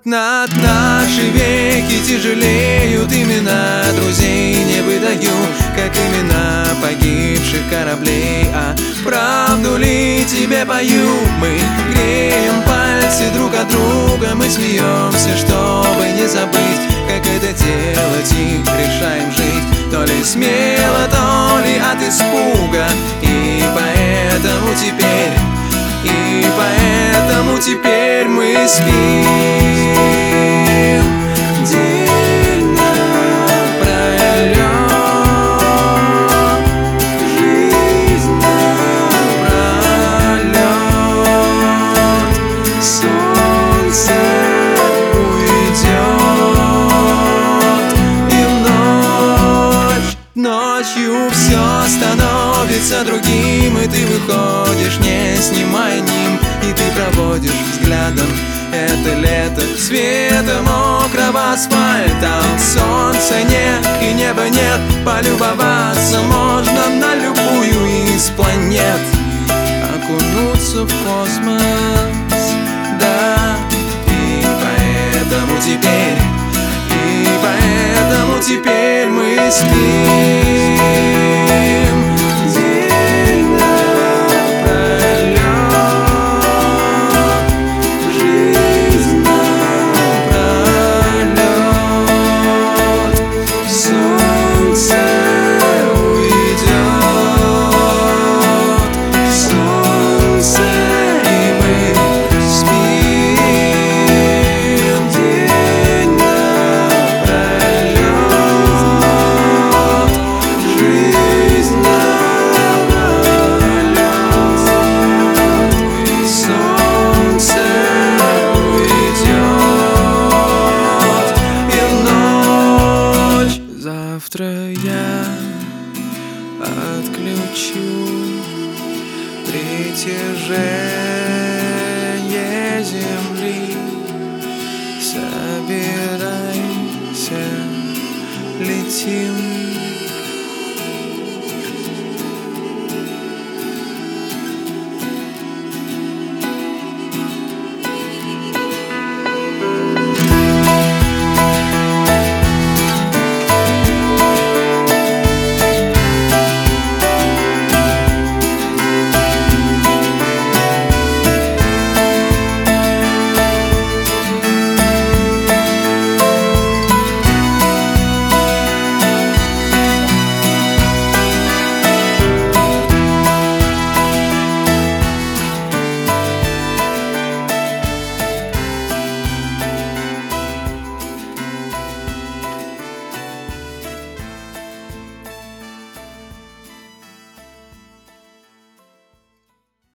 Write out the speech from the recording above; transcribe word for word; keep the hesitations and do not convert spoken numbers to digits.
Над наши веки тяжелеют имена друзей, не выдаю, как имена погибших кораблей. А правду ли тебе пою? Мы греем пальцы друг от друга, мы смеемся, чтобы не забыть, как это делать, и решаем жить то ли смело, то ли от испуга. И поэтому теперь, и поэтому теперь мы спим день напролёт, жизнь напролёт. Солнце уйдет, и ночь, ночью все становится другим, и ты выходишь, не снимая ним, и ты проводишь взглядом это лето света мокрого асфальта. Солнца нет и неба нет, полюбоваться можно на любую из планет, окунуться в космос, да. И поэтому теперь, и поэтому теперь мы спим день напролёт, жизнь напролёт. Солнце уйдет, солнце, и мы спим день напролёт, жизнь напролёт. Солнце уйдет, и ночь. Завтра я отключу притяжение Земли. Собирайся, летим.